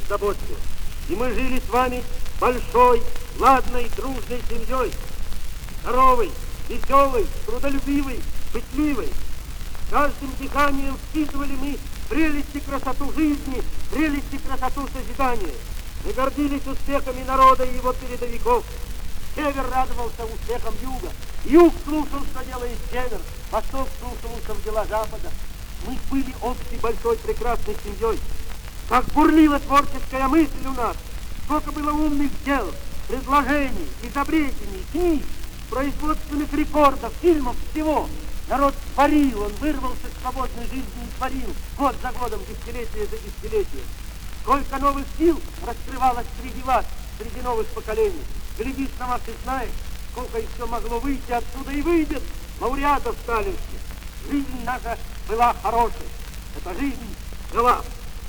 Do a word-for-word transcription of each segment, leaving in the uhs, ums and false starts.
заботливо. И мы жили с вами большой, ладной, дружной семьей. Здоровой, веселой, трудолюбивой, пытливой. Каждым дыханием впитывали мы прелесть и красоту жизни, прелесть и красоту созидания. Мы гордились успехами народа и его передовиков. Север радовался успехам юга. Юг слушал, что делает север. Восток слушался в дела запада. Мы были общей большой прекрасной семьей. Как бурлила творческая мысль у нас. Сколько было умных дел, предложений, изобретений, книг, производственных рекордов, фильмов, всего. Народ творил, он вырвался к свободной жизни и творил. Год за годом, десятилетие за десятилетием. Сколько новых сил раскрывалось среди вас, среди новых поколений. Глядишь на вас и знаешь, сколько еще могло выйти оттуда и выйдет лауреатов сталинских. Жизнь наша была хорошей. Эта жизнь жила.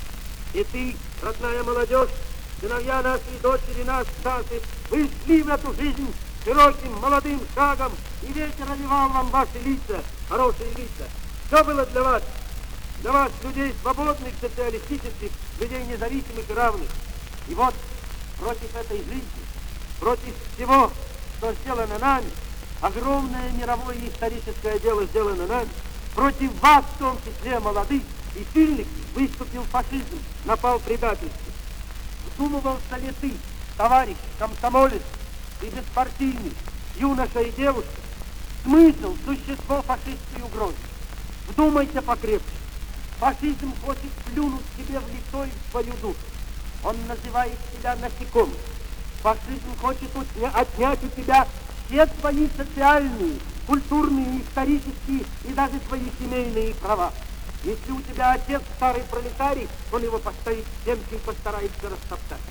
И ты, родная молодежь, сыновья наши и дочери наши, Стасы, вы шли в эту жизнь широким молодым шагом, и ветер оливал вам ваши лица, хорошие лица. Все было для вас, для вас, людей свободных, социалистических, людей независимых и равных. И вот против этой жизни, против всего, что сделано нами, огромное мировое и историческое дело сделано нами, против вас, в том числе молодых и сильных, выступил фашизм, напал предательство. Вдумывался ли ты, товарищ, комсомолец и беспартийный, юноша и девушка, смысл, существо фашистской угрозы? Вдумайся покрепче. Фашизм хочет плюнуть себе в лицо и в свою душу. Он называет себя насекомым. Фашизм хочет отнять у тебя все твои социальные, культурные, исторические и даже твои семейные права. Если у тебя отец старый пролетарий, он его поставит всем, чем постарается растоптать.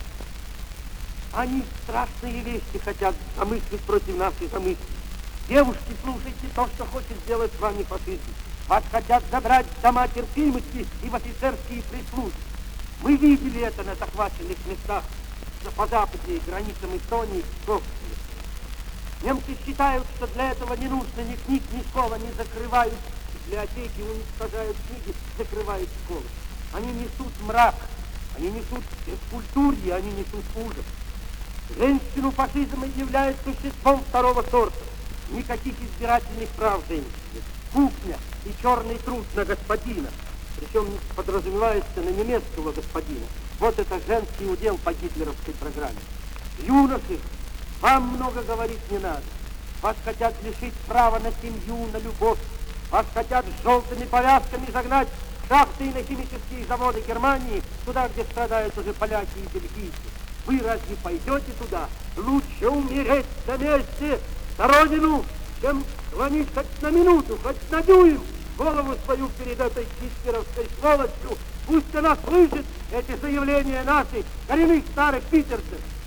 Они страшные вещи хотят замыслить против нас и замыслить. Девушки, слушайте то, что хочет сделать с вами фашизм. Вас хотят забрать в дома терпимости и в офицерские прислуги. Мы видели это на захваченных местах по западнее границам Эстонии и Псковской. Немцы считают, что для этого не нужно ни книг, ни школ, они закрывают библиотеки, уничтожают книги, закрывают школы. Они несут мрак, они несут бескультурье, они несут ужас. Женщину фашизм объявляет существом второго сорта. Никаких избирательных прав женщины. Кухня и черный труд на господина. Причем подразумевается на немецкого господина. Вот это женский удел по гитлеровской программе. Юноши, вам много говорить не надо. Вас хотят лишить права на семью, на любовь. Вас хотят с желтыми повязками загнать в шахты и на химические заводы Германии, туда, где страдают уже поляки и бельгийцы. Вы разве пойдете туда? Лучше умереть на месте за родину, чем склонить хоть на минуту, хоть на дюйм голову свою перед этой гитлеровской сволочью. Пусть она слышит эти заявления наших коренных старых питерцев.